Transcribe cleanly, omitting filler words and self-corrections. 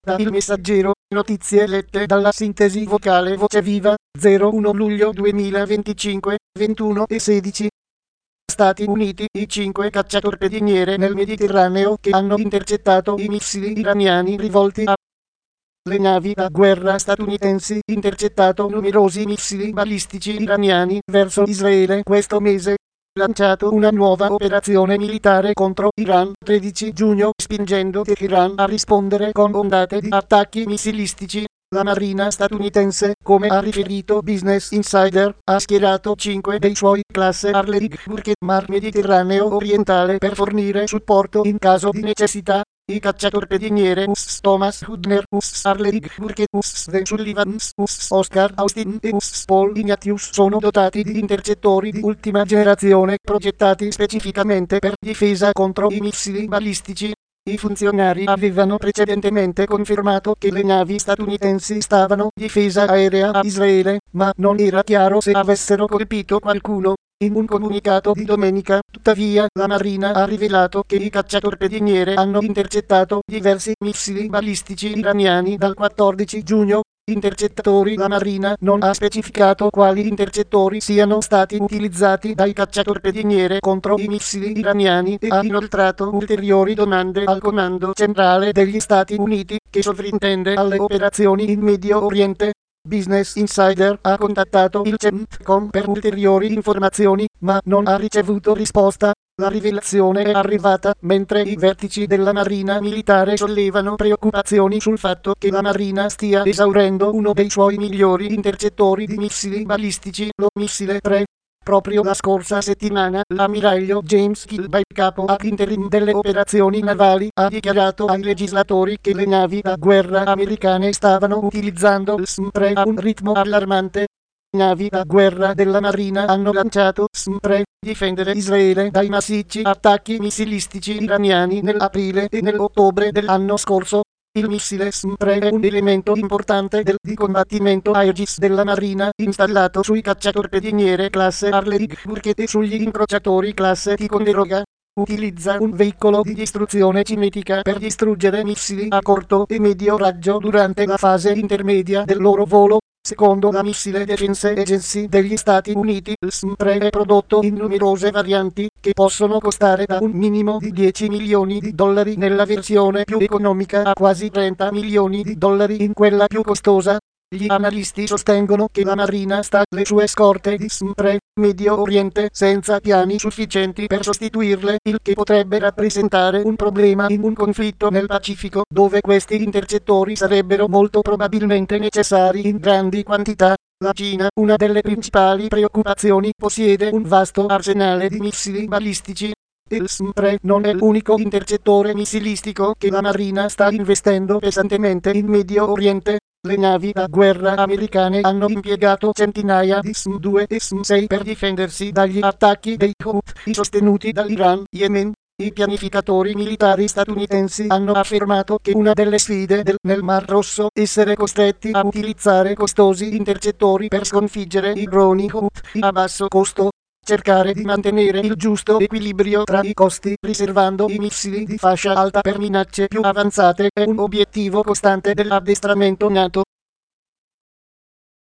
Da Il Messaggero, notizie lette dalla sintesi vocale Voce Viva, 01 luglio 2025, 21:16. Stati Uniti, i 5 cacciatorpediniere nel Mediterraneo che hanno intercettato i missili iraniani rivolti a le navi da guerra statunitensi intercettato numerosi missili balistici iraniani verso Israele questo mese. Lanciato una nuova operazione militare contro Iran 13 giugno spingendo Teheran a rispondere con ondate di attacchi missilistici. La Marina statunitense, come ha riferito Business Insider, ha schierato 5 dei suoi classe Arleigh Burke Mar Mediterraneo orientale per fornire supporto in caso di necessità. I cacciatorpediniere US Thomas Hudner US Arleigh Burke US The Sullivan US Oscar Austin e US Paul Ignatius sono dotati di intercettori di ultima generazione progettati specificamente per difesa contro i missili balistici. I funzionari avevano precedentemente confermato che le navi statunitensi stavano difesa aerea a Israele, ma non era chiaro se avessero colpito qualcuno. In un comunicato di domenica, tuttavia, la Marina ha rivelato che i cacciatorpediniere hanno intercettato diversi missili balistici iraniani dal 14 giugno. Intercettatori. La Marina non ha specificato quali intercettori siano stati utilizzati dai cacciatorpediniere contro i missili iraniani e ha inoltrato ulteriori domande al Comando Centrale degli Stati Uniti, che sovrintende alle operazioni in Medio Oriente. Business Insider ha contattato il CENTCOM per ulteriori informazioni, ma non ha ricevuto risposta. La rivelazione è arrivata mentre i vertici della Marina militare sollevano preoccupazioni sul fatto che la Marina stia esaurendo uno dei suoi migliori intercettori di missili balistici, lo missile 3. Proprio la scorsa settimana, l'ammiraglio James Kilby, capo ad interim delle operazioni navali, ha dichiarato ai legislatori che le navi da guerra americane stavano utilizzando il SM-3 a un ritmo allarmante. Navi da guerra della Marina hanno lanciato SM-3 difendere Israele dai massicci attacchi missilistici iraniani nell'aprile e nell'ottobre dell'anno scorso. Il missile SM-3 è un elemento importante di combattimento Aegis della Marina, installato sui cacciatorpediniere classe Arleigh Burke e sugli incrociatori classe Ticonderoga. Utilizza un veicolo di distruzione cinetica per distruggere missili a corto e medio raggio durante la fase intermedia del loro volo. Secondo la Missile Defense Agency degli Stati Uniti, il SM-3 è prodotto in numerose varianti, che possono costare da un minimo di $10 milioni nella versione più economica a quasi $30 milioni in quella più costosa. Gli analisti sostengono che la Marina sta le sue scorte di SM-3 Medio Oriente senza piani sufficienti per sostituirle, il che potrebbe rappresentare un problema in un conflitto nel Pacifico, dove questi intercettori sarebbero molto probabilmente necessari in grandi quantità. La Cina, una delle principali preoccupazioni, possiede un vasto arsenale di missili balistici. Il SM-3 non è l'unico intercettore missilistico che la Marina sta investendo pesantemente in Medio Oriente. Le navi da guerra americane hanno impiegato centinaia di SM-2 e SM-6 per difendersi dagli attacchi dei Houthi sostenuti dall'Iran, Yemen. I pianificatori militari statunitensi hanno affermato che una delle sfide nel Mar Rosso è essere costretti a utilizzare costosi intercettori per sconfiggere i droni Houthi a basso costo. Cercare di mantenere il giusto equilibrio tra i costi, riservando i missili di fascia alta per minacce più avanzate, è un obiettivo costante dell'addestramento NATO.